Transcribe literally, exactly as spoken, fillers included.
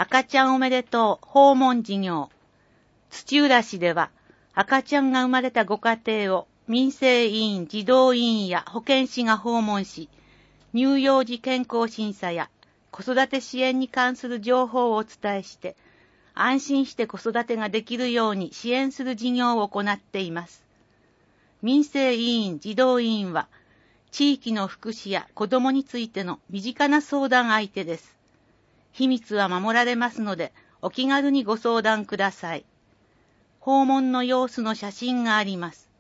赤ちゃんおめでとう訪問事業。土浦市では、赤ちゃんが生まれたご家庭を民生委員、児童委員や保健師が訪問し、乳幼児健康審査や子育て支援に関する情報をお伝えして、安心して子育てができるように支援する事業を行っています。民生委員、児童委員は、地域の福祉や子どもについての身近な相談相手です。秘密は守られますので、お気軽にご相談ください。訪問の様子の写真があります。